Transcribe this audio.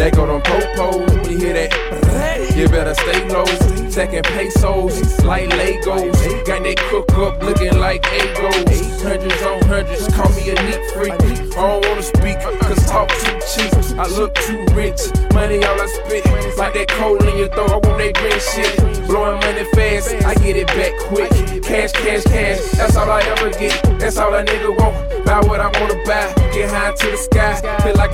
They go them po-pos, you hear that? You better stay low. Stacking pesos like Legos. Got that cook up looking like Egos. Hundreds on hundreds, call me a neat freak. I don't wanna speak, cause talk too cheap. I look too rich, money all I spit. Like that coal in your throat, I want that green shit. Blowing money fast, I get it back quick. Cash, cash, cash, that's all I ever get. That's all a nigga want. Buy what I wanna buy, get high to the sky. Feel like